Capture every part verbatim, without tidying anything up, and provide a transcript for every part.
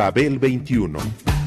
Babel veintiuno.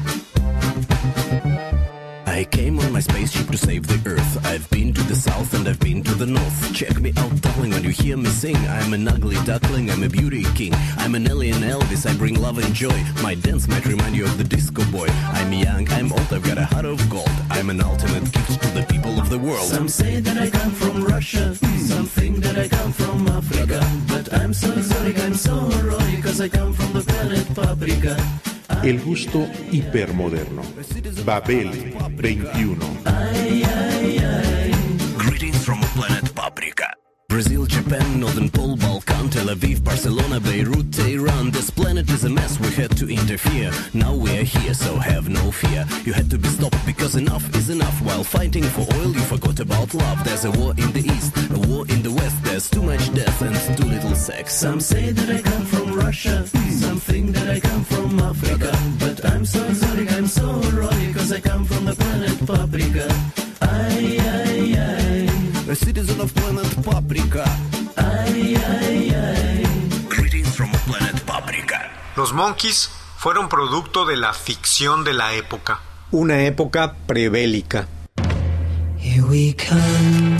I came on my spaceship to save the Earth. I've been to the south and I've been to the north. Check me out, darling, when you hear me sing. I'm an ugly duckling, I'm a beauty king. I'm an alien Elvis, I bring love and joy. My dance might remind you of the disco boy. I'm young, I'm old, I've got a heart of gold. I'm an ultimate gift to the people of the world. Some say that I come from Russia, some think that I come from Africa. But I'm so exotic, I'm so erotic, cause I come from the planet Paprika. El gusto hipermoderno. Babel veintiuno. Ay, ay, ay. Greetings from planet Paprika. Brazil, Japan, Northern Pole, Balkan, Tel Aviv, Barcelona, Beirut, Tehran. This planet is a mess, we had to interfere. Now we are here, so have no fear. You had to be stopped because enough is enough. While fighting for oil, you forgot about love. There's a war in the east, a war in the west. There's too much death and too little sex. Some say that I come from Russia, some think that I come from Africa. But I'm so exotic, I'm so erotic, cause I come from the planet Paprika. Ay, ay, ay. A citizen of planet Paprika. Ay, ay, ay. Greetings from planet Paprika. Los Monkees fueron producto de la ficción de la época. Una época prebélica. Here we come,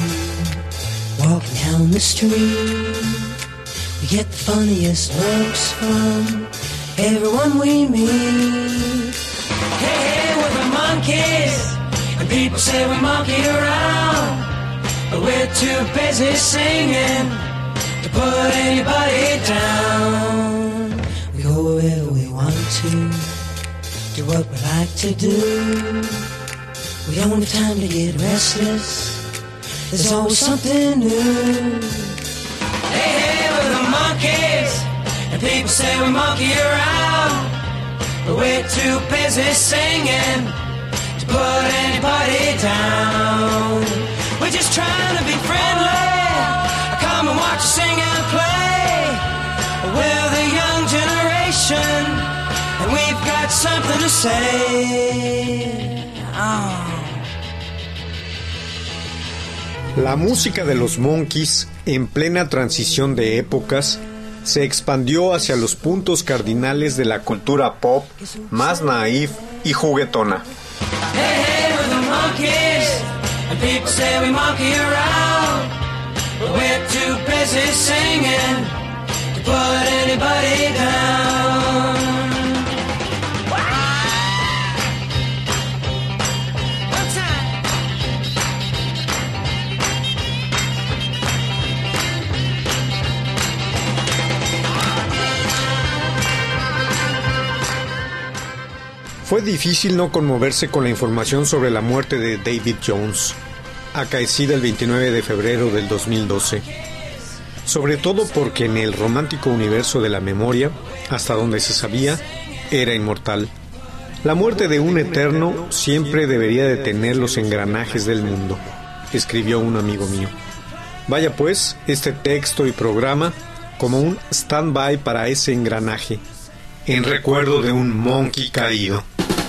walking down the street. We get the funniest looks from everyone we meet. Hey, hey, we're the Monkees, and people say we monkey around. But we're too busy singing to put anybody down. We go wherever we want to, do what we like to do. We don't have time to get restless, there's always something new. Hey, hey, we're the Monkees, and people say we monkey around. But we're too busy singing to put anybody down. We're just trying to be friendly, come and watch us sing and play. We're the young generation, and we've got something to say. Oh. La música de los Monkees, en plena transición de épocas, se expandió hacia los puntos cardinales de la cultura pop más naif y juguetona. Hey, hey, we're the Monkees, and people say we monkey around, but we're too busy singing to put anybody down. Fue difícil no conmoverse con la información sobre la muerte de David Jones, acaecida el veintinueve de febrero del dos mil doce. Sobre todo porque en el romántico universo de la memoria, hasta donde se sabía, era inmortal. La muerte de un eterno siempre debería detener los engranajes del mundo, escribió un amigo mío. Vaya pues, este texto y programa como un stand-by para ese engranaje, en recuerdo de un monkey caído.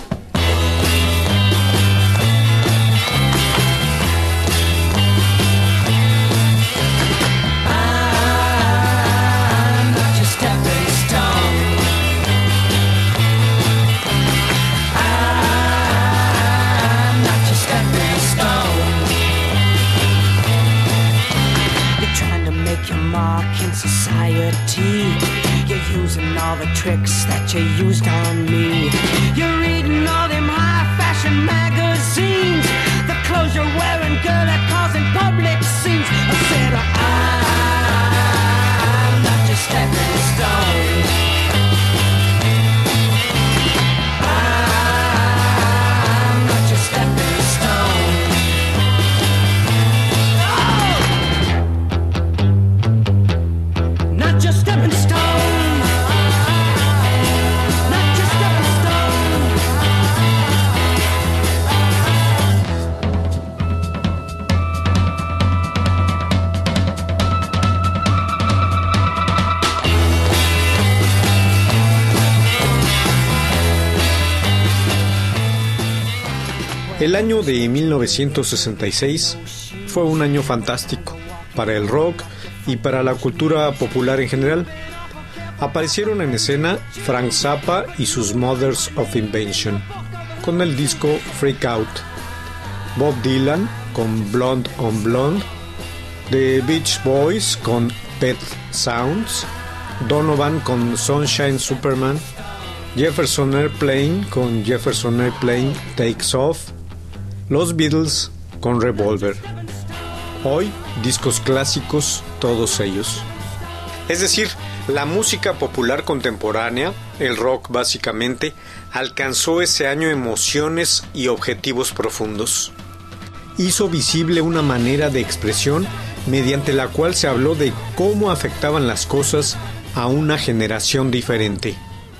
Tricks that you used on me. You're reading all them high-fashion magazines. The clothes you're wearing, girl, are causing public scenes. I said, I'm not your stepping stone. I'm not your stepping stone. Oh! Not your stepping stone. El año de mil novecientos sesenta y seis fue un año fantástico para el rock y para la cultura popular en general. aparecieron en escena Frank Zappa y sus Mothers of Invention con el disco Freak Out, Bob Dylan con Blonde on Blonde, The Beach Boys con Pet Sounds, Donovan con Sunshine Superman, Jefferson Airplane con Jefferson Airplane Takes Off, los Beatles con Revolver. Hoy, discos clásicos, todos ellos. Es decir, la música popular contemporánea, el rock básicamente, alcanzó ese año emociones y objetivos profundos. Hizo visible una manera de expresión mediante la cual se habló de cómo afectaban las cosas a una generación diferente.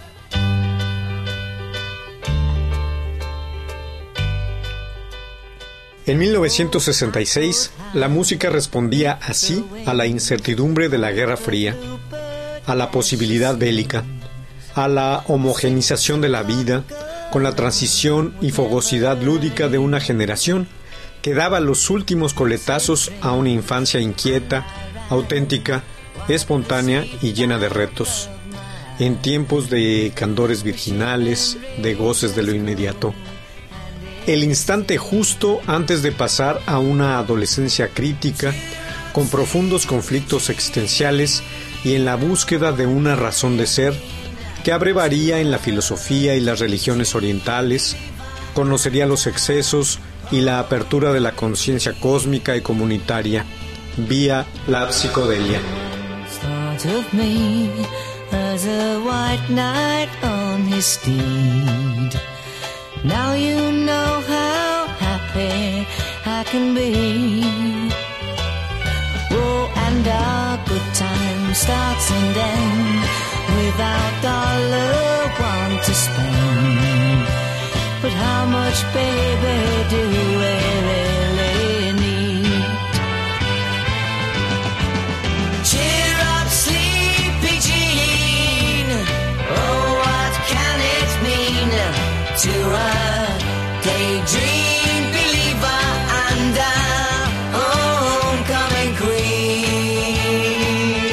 En mil novecientos sesenta y seis, la música respondía así a la incertidumbre de la Guerra Fría, a la posibilidad bélica, a la homogenización de la vida, con la transición y fogosidad lúdica de una generación que daba los últimos coletazos a una infancia inquieta, auténtica, espontánea y llena de retos, en tiempos de candores virginales, de goces de lo inmediato. El instante justo antes de pasar a una adolescencia crítica, con profundos conflictos existenciales y en la búsqueda de una razón de ser, que abrevaría en la filosofía y las religiones orientales, conocería los excesos y la apertura de la conciencia cósmica y comunitaria, vía la psicodelia. Thought of me as a white knight on his steed. Now you know how happy I can be. Oh, and our good time starts and ends without dollar one to spend. But how much, baby, do we really need? Cheer up, sleepy Jean. Oh, what can it mean to a daydream believer and a homecoming queen?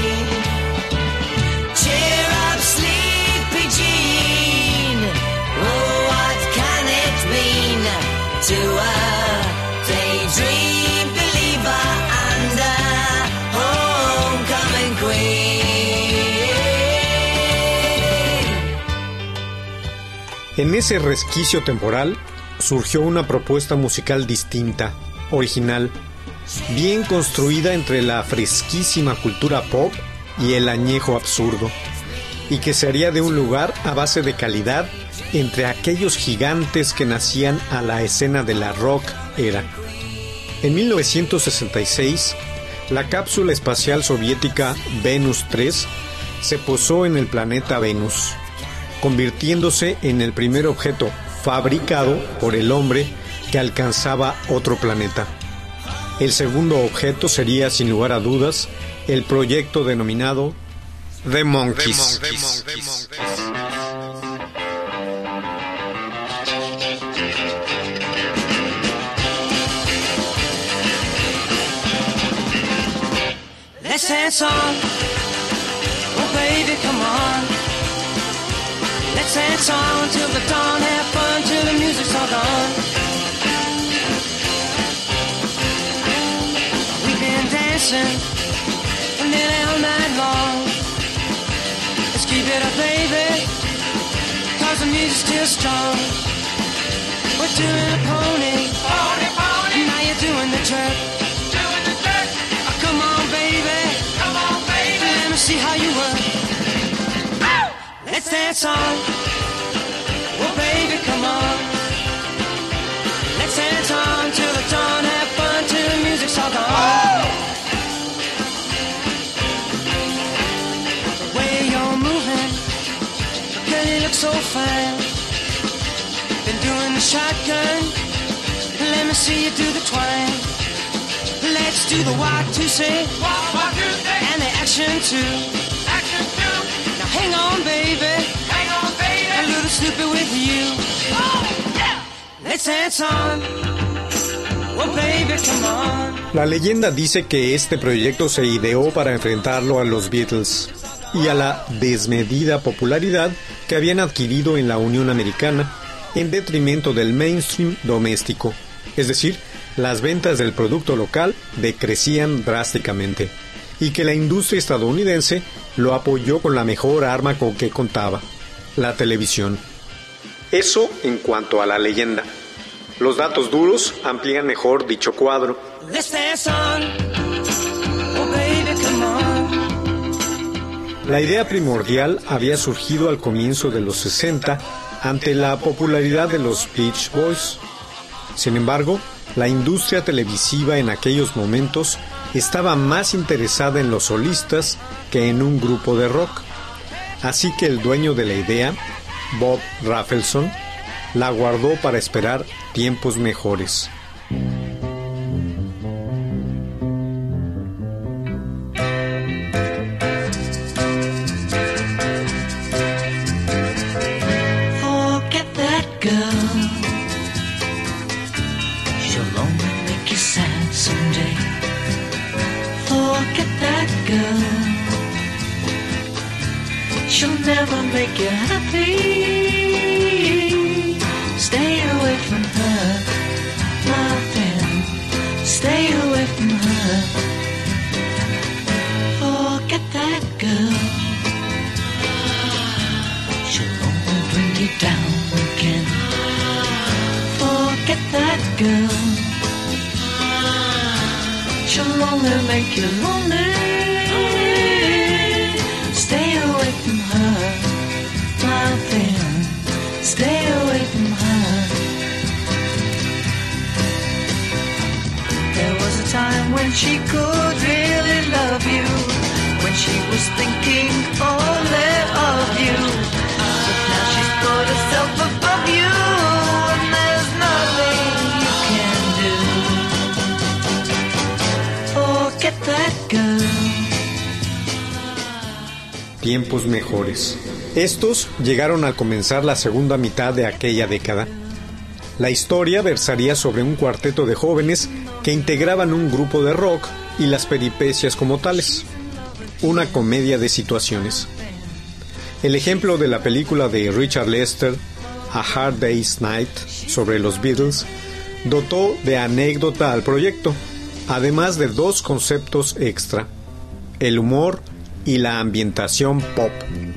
Cheer up, sleepy Jean. Oh, what can it mean to a daydream believer and a homecoming queen? En ese resquicio temporal surgió una propuesta musical distinta, original, bien construida entre la fresquísima cultura pop y el añejo absurdo, y que se haría de un lugar a base de calidad entre aquellos gigantes que nacían a la escena de la rock era. En mil novecientos sesenta y seis, la cápsula espacial soviética Venus tres se posó en el planeta Venus, convirtiéndose en el primer objeto fabricado por el hombre que alcanzaba otro planeta. El segundo objeto sería, sin lugar a dudas, el proyecto denominado The Monkees. The Monkees. The Monkees. Let's dance on, oh baby, come on. Let's dance on till the dawn, have fun till the music's all gone. We've been dancing nearly all night long. Let's keep it up, baby, cause the music's still strong. We're doing a pony, pony, pony. Now you're doing the jerk, doing the jerk. Oh, come on, baby, come on, baby. Let me see how you work. Let's dance on, oh baby, come on. Let's dance on till the dawn, have fun till the music's all gone. Oh! The way you're moving, girl, you look so fine. Been doing the shotgun, let me see you do the twine. Let's do the walk to say, walk, walk to say, and the action too. Hang on, baby. Hang on, baby. A little Snoopy with you. Oh, yeah. Let's dance on. Oh, baby, come on. La leyenda dice que este proyecto se ideó para enfrentarlo a los Beatles y a la desmedida popularidad que habían adquirido en la Unión Americana en detrimento del mainstream doméstico, es decir, las ventas del producto local decrecían drásticamente, y que la industria estadounidense lo apoyó con la mejor arma con que contaba, la televisión. Eso en cuanto a la leyenda. Los datos duros amplían mejor dicho cuadro. La idea primordial había surgido al comienzo de los sesenta ante la popularidad de los Beach Boys. Sin embargo, la industria televisiva en aquellos momentos estaba más interesada en los solistas que en un grupo de rock. Así que el dueño de la idea, Bob Rafelson, la guardó para esperar tiempos mejores. She'll never make you happy. Stay away from her, my friend. Stay away from her. Forget that girl. She'll only bring you down again. Forget that girl. She'll only make you lonely. Stay away from her, my friend. Stay away from her. There was a time when she could really love you, when she was thinking only of you. But now she's put herself above you, and there's nothing you can do. Forget that girl. Tiempos mejores. Estos llegaron al comenzar la segunda mitad de aquella década. La historia versaría sobre un cuarteto de jóvenes que integraban un grupo de rock y las peripecias como tales. Una comedia de situaciones. El ejemplo de la película de Richard Lester, A Hard Day's Night, sobre los Beatles, dotó de anécdota al proyecto, además de dos conceptos extra: el humor y la ambientación pop.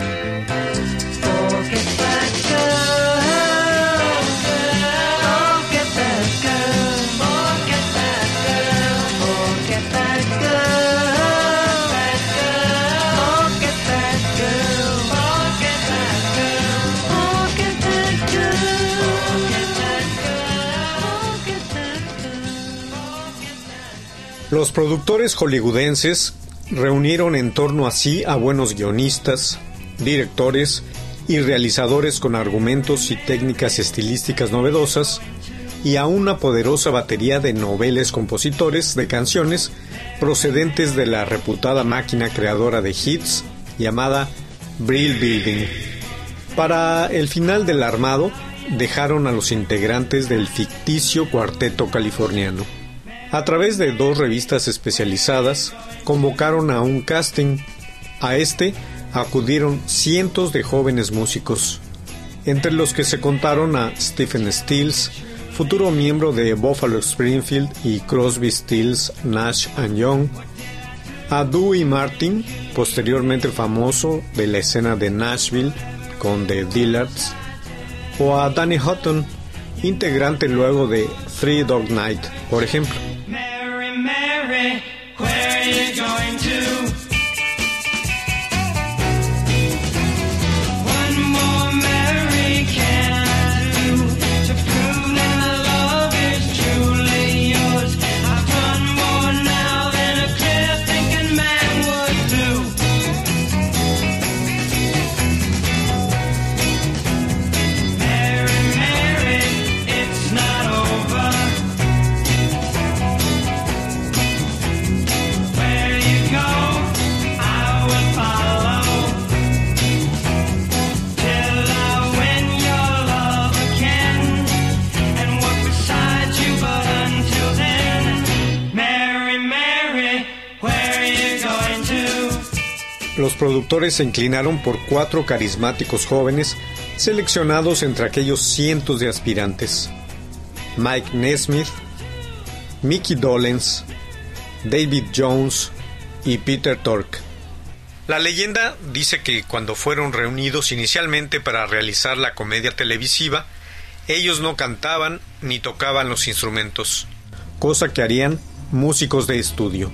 Los productores hollywoodenses reunieron en torno a sí a buenos guionistas, directores y realizadores con argumentos y técnicas estilísticas novedosas, y a una poderosa batería de noveles compositores de canciones procedentes de la reputada máquina creadora de hits llamada Brill Building. Para el final del armado, dejaron a los integrantes del ficticio cuarteto californiano. A través de dos revistas especializadas, convocaron a un casting. A este acudieron cientos de jóvenes músicos, entre los que se contaron a Stephen Stills, futuro miembro de Buffalo Springfield y Crosby, Stills, Nash and Young, a Dewey Martin, posteriormente famoso de la escena de Nashville con The Dillards, o a Danny Hutton, integrante luego de Three Dog Night, por ejemplo. Mary, Mary, where are you going to? One more Mary can I do to prove that my love is truly yours. I've done more now than a clear-thinking man would do. Mary, Mary, it's not over. Where you go? los productores se inclinaron por cuatro carismáticos jóvenes seleccionados entre aquellos cientos de aspirantes: Mike Nesmith, Mickey Dolenz, David Jones y Peter Tork. La leyenda dice que cuando fueron reunidos inicialmente para realizar la comedia televisiva, ellos no cantaban ni tocaban los instrumentos, cosa que harían músicos de estudio.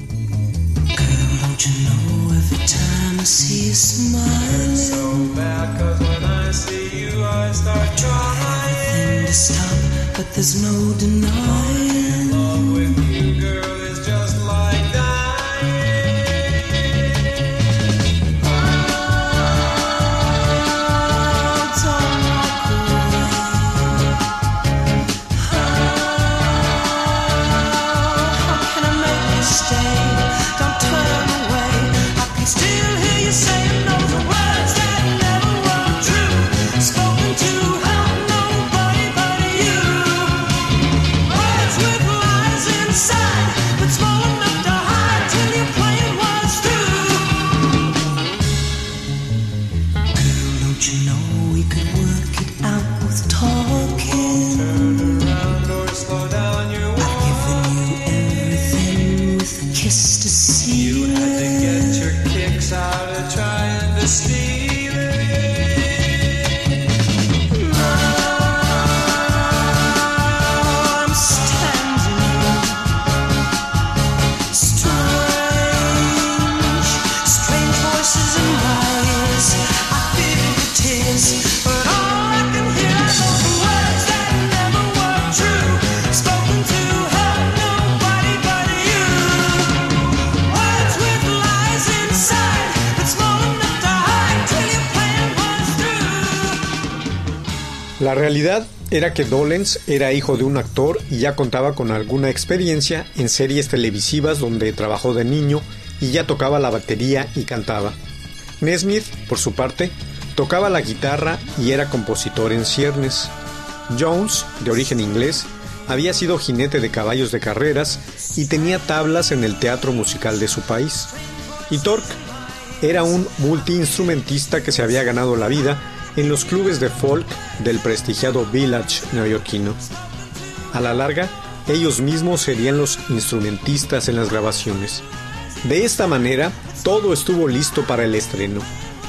La realidad era que Dolenz era hijo de un actor y ya contaba con alguna experiencia en series televisivas donde trabajó de niño y ya tocaba la batería y cantaba. Nesmith, por su parte, tocaba la guitarra y era compositor en ciernes. Jones, de origen inglés, había sido jinete de caballos de carreras y tenía tablas en el teatro musical de su país. Y Tork era un multiinstrumentista que se había ganado la vida en los clubes de folk del prestigiado Village neoyorquino. A la larga, ellos mismos serían los instrumentistas en las grabaciones. De esta manera, todo estuvo listo para el estreno.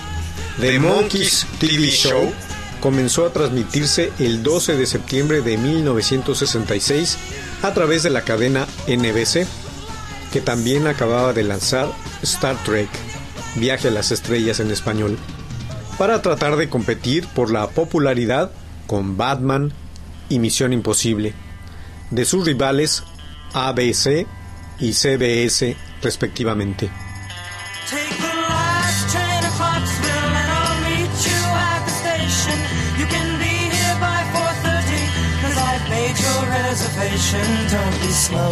The Monkees T V Show comenzó a transmitirse el doce de septiembre de mil novecientos sesenta y seis a través de la cadena N B C, que también acababa de lanzar Star Trek, Viaje a las Estrellas en español, para tratar de competir por la popularidad con Batman y Misión Imposible, de sus rivales A B C y C B S respectivamente. Take the last train to Clarksville and I'll meet you at the station. You can be here by four thirty, cause I've made your reservation. Don't be slow.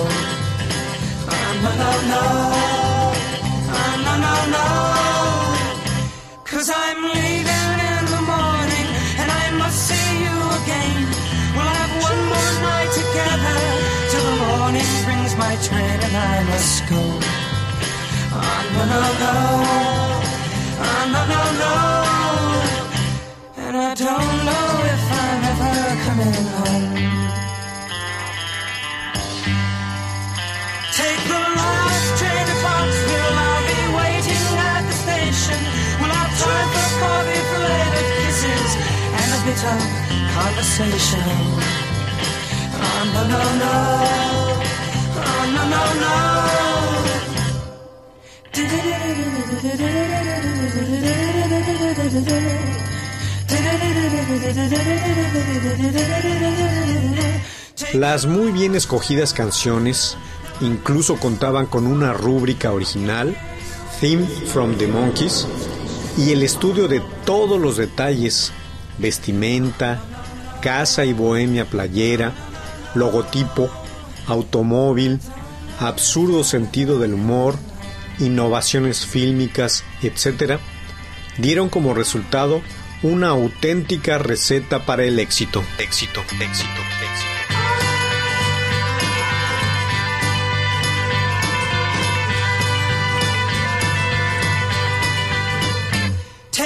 Oh, no, no, no. Oh, no, no, no. Cause I'm leaving in the morning and I must see you again. We'll have one more night together till the morning brings my train and I must go. Oh, no, no, no. Oh, no, no, no. And I don't know if I'm ever coming home. Take the last train to Clarksville. I'll be waiting at the station. We'll have time for coffee, for later kisses, and a bit of conversation. Oh, no, no, no. Oh, no, no, no. Las muy bien escogidas canciones incluso contaban con una rúbrica original, Theme from the Monkees, y el estudio de todos los detalles: vestimenta, casa y bohemia playera, logotipo, automóvil, absurdo sentido del humor, innovaciones fílmicas, etcétera, dieron como resultado una auténtica receta para el éxito. Éxito, éxito, éxito.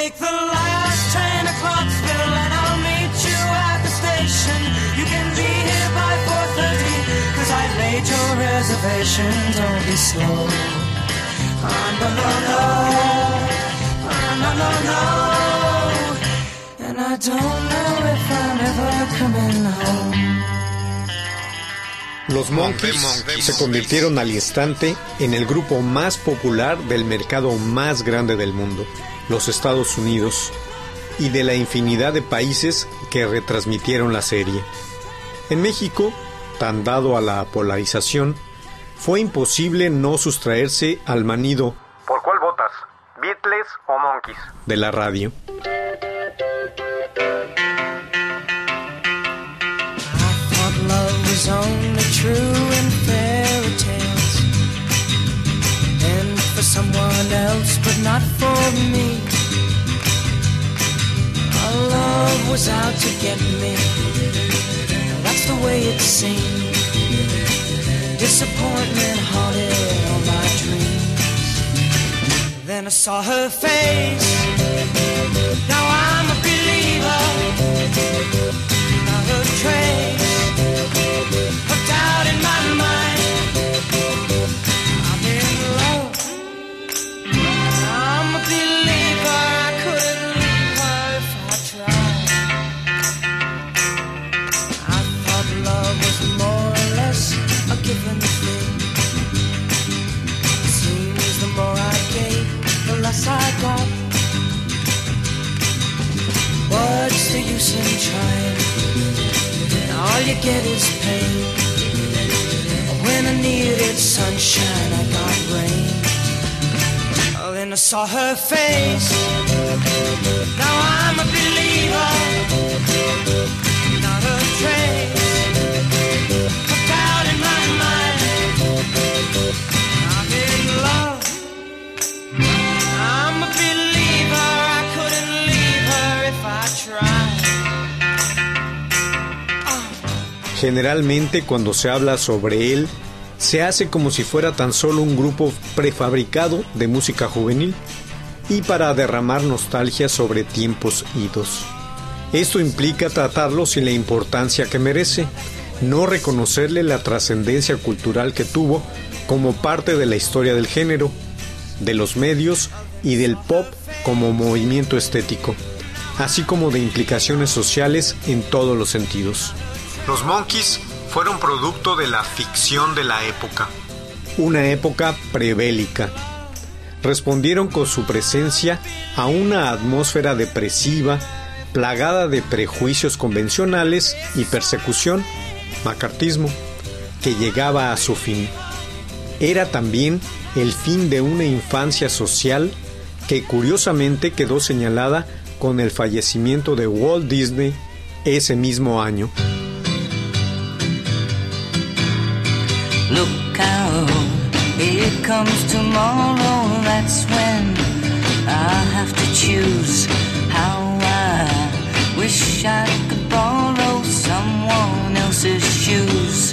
take the last train to Clarksville and I'll meet you at the station. You can be here by four thirty, cause I laid your reservation. Don't be slow. Oh, no, no, no. Oh, no, no, no. And I don't know if I'm ever coming home. Los Monkees se convirtieron al instante en el grupo más popular del mercado más grande del mundo, los Estados Unidos, y de la infinidad de países que retransmitieron la serie. En México, tan dado a la polarización, fue imposible no sustraerse al manido ¿por cuál votas? ¿Beatles o Monkees? de la radio. Love was only true in fairy tales, and for someone else, but not for me. Our love was out to get me. That's the way it seemed. Disappointment haunted all my dreams. Then I saw her face. Now I'm a believer. Not a trace of doubt in my mind. I'm in love. I'm a believer. I couldn't leave her if I tried. I thought love was more or less a given thing. It seems the more I gave, the less I got. What's the use in trying? All you get is pain. When I needed sunshine, I got rain. Oh, then I saw her face. Now I'm a believer. Not a trace of doubt in my mind. I'm in love. I'm a believer. I couldn't leave her if I tried. Generalmente cuando se habla sobre él, se hace como si fuera tan solo un grupo prefabricado de música juvenil y para derramar nostalgia sobre tiempos idos. Esto implica tratarlo sin la importancia que merece, no reconocerle la trascendencia cultural que tuvo como parte de la historia del género, de los medios y del pop como movimiento estético, así como de implicaciones sociales en todos los sentidos. Los Monkees fueron producto de la ficción de la época. Una época prebélica. Respondieron con su presencia a una atmósfera depresiva, plagada de prejuicios convencionales y persecución, macartismo, que llegaba a su fin. Era también el fin de una infancia social que curiosamente quedó señalada con el fallecimiento de Walt Disney ese mismo año. Look out, here comes tomorrow, that's when I have to choose how I wish I could borrow someone else's shoes.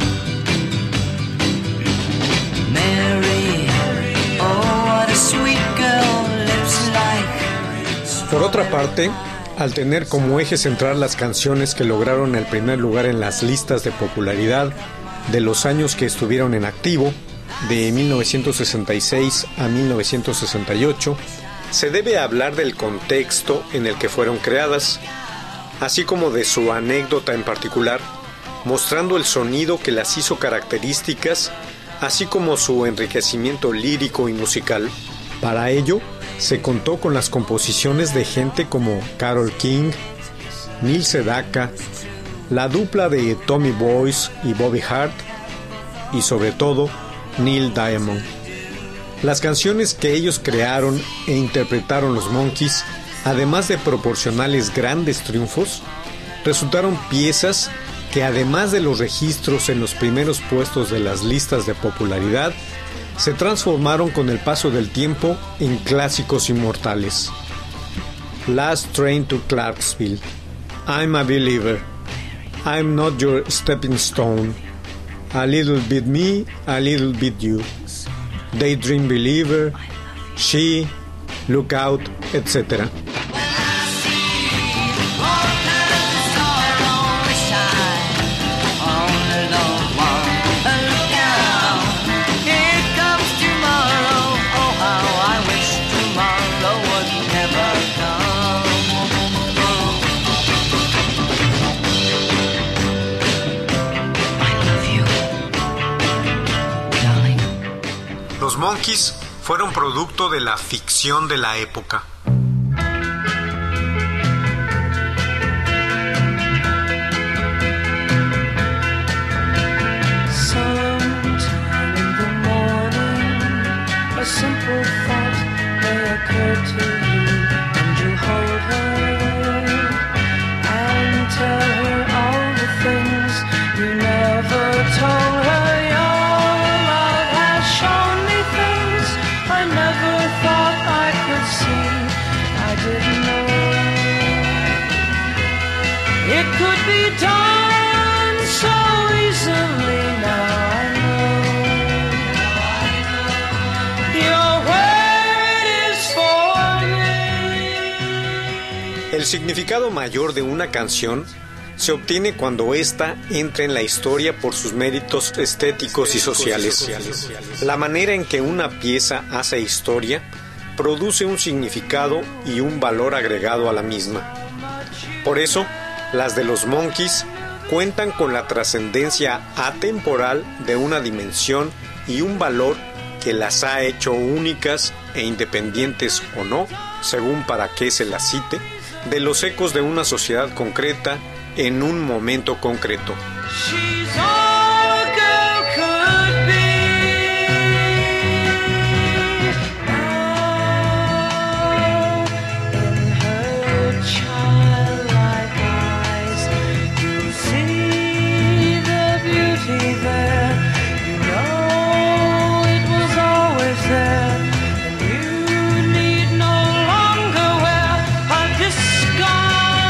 Mary, oh what a sweet girl lives like. Por otra parte, al tener como eje central las canciones que lograron el primer lugar en las listas de popularidad de los años que estuvieron en activo, de mil novecientos sesenta y seis a mil novecientos sesenta y ocho, se debe hablar del contexto en el que fueron creadas, así como de su anécdota en particular, mostrando el sonido que las hizo características, así como su enriquecimiento lírico y musical. Para ello, se contó con las composiciones de gente como Carole King, Neil Sedaka, la dupla de Tommy Boyce y Bobby Hart, y sobre todo Neil Diamond. Las canciones que ellos crearon e interpretaron los Monkees, además de proporcionarles grandes triunfos, resultaron piezas que, además de los registros en los primeros puestos de las listas de popularidad, se transformaron con el paso del tiempo en clásicos inmortales. Last Train to Clarksville, I'm a Believer, I'm Not Your Stepping Stone, A Little Bit Me, A Little Bit You, Daydream Believer, She, Look Out, etcétera. Los Monkees fueron producto de la ficción de la época. Sometime in the morning, a simple thought may occur to you, and you hold her and tell her all the things you never told her. I never thought I could see, I didn't know it could be done so easily. Now I know your word is for me. El significado mayor de una canción se obtiene cuando ésta entra en la historia por sus méritos estéticos y sociales. La manera en que una pieza hace historia produce un significado y un valor agregado a la misma. Por eso, las de los Monkees cuentan con la trascendencia atemporal de una dimensión y un valor que las ha hecho únicas e independientes o no, según para qué se las cite, de los ecos de una sociedad concreta en un momento concreto. She's all a girl could be. Now, in her childlike eyes, you see the beauty there. You know it was always there, and you need no longer wear a disguise.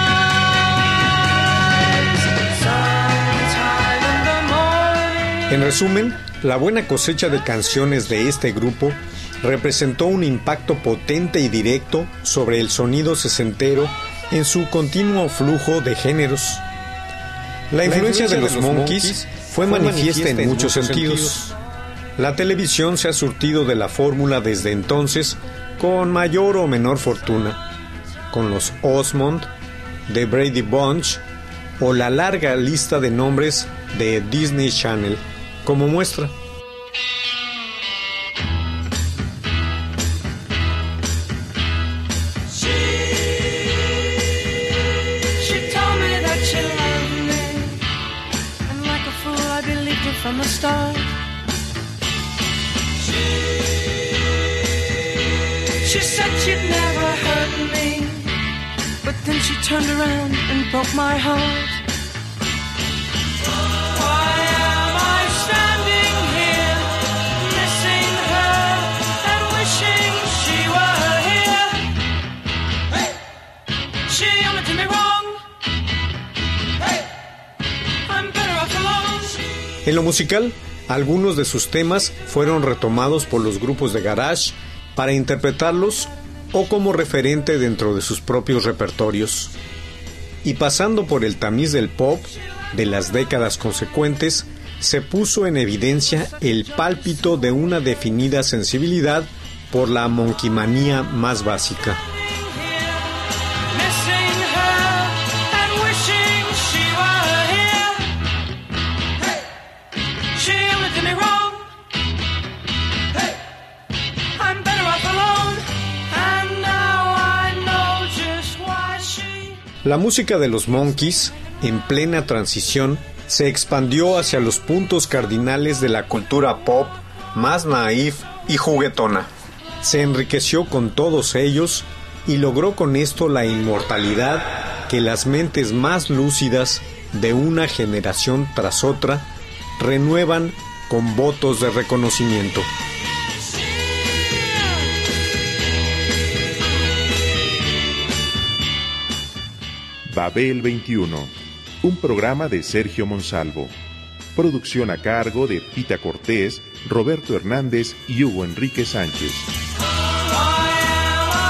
En resumen, la buena cosecha de canciones de este grupo representó un impacto potente y directo sobre el sonido sesentero en su continuo flujo de géneros. La influencia de los Monkees fue manifiesta en muchos sentidos. La televisión se ha surtido de la fórmula desde entonces con mayor o menor fortuna, con los Osmond, The Brady Bunch o la larga lista de nombres de Disney Channel como muestra. From the start, she said she'd never hurt me, but then she turned around and broke my heart. Why am I standing here, missing her and wishing she were here? Hey! She only did me wrong. Hey! I'm better off alone. En lo musical, algunos de sus temas fueron retomados por los grupos de garage para interpretarlos o como referente dentro de sus propios repertorios. Y pasando por el tamiz del pop de las décadas consecuentes, se puso en evidencia el pálpito de una definida sensibilidad por la monquimanía más básica. La música de los Monkees, en plena transición, se expandió hacia los puntos cardinales de la cultura pop más naif y juguetona. Se enriqueció con todos ellos y logró con esto la inmortalidad que las mentes más lúcidas de una generación tras otra renuevan con votos de reconocimiento. Babel veintiuno, un programa de Sergio Monsalvo. Producción a cargo de Pita Cortés, Roberto Hernández y Hugo Enrique Sánchez. Why am I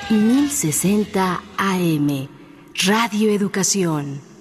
mil sesenta A M, Radio Educación.